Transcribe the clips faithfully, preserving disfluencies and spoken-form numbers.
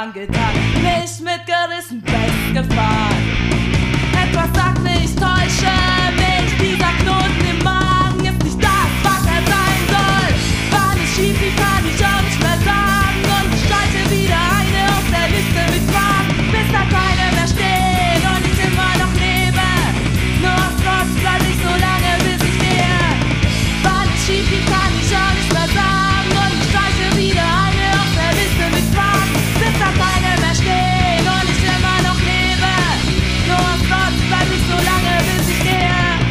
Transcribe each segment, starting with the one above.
angetan, mich mitgerissen, festgefahren. Etwas sagt mir, ich täusche mich, dieser Knoten im Magen ist nicht das, was er sein soll. War nicht schief, wie kann ich auch nicht mehr sagen, und ich streiche wieder eine aus der Liste mit Fragen, bis da keine mehr stehen und ich immer noch lebe. Nur aus Trotz bleib ich so lange, bis ich gehe. War nicht schief, wie kann ich auch nicht mehr sagen, und ich streiche wieder eine aus der Liste mit Fragen, bis da keine mehr stehen und ich immer noch lebe. Nur aus Trotz bleib ich so lange, bis ich gehe.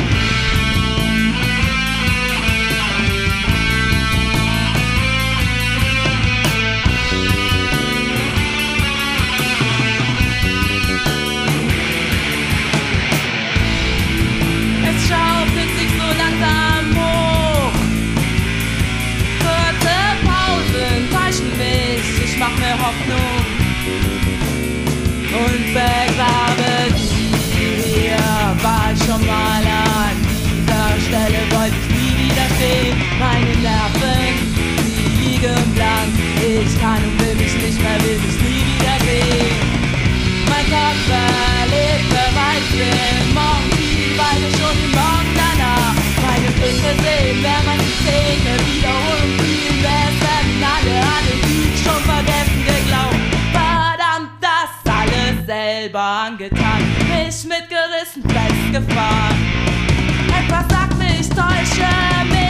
Es schaukelt sich so langsam hoch. Kurze Pausen täuschen mich, ich mach mir Hoffnung und begrabe sie. Hier war ich schon mal an dieser Stelle, wollte ich nie widerstehen. Meine Nerven, sie liegen blank. Ich kann und will mich nicht mehr, will mich nie wiedersehen. Mein Kopf erlebt bereits den Morgen, die Beine schon den Morgen danach. Meine Füße sehen, wer meine Zähne wiederholen, viel besser denn alle an den Sieg schon vergessen geglaubt. Verdammt, das alles selber angetan, mich mitgerissen, festgefahren. Etwas sagt mir, ich täusche mich.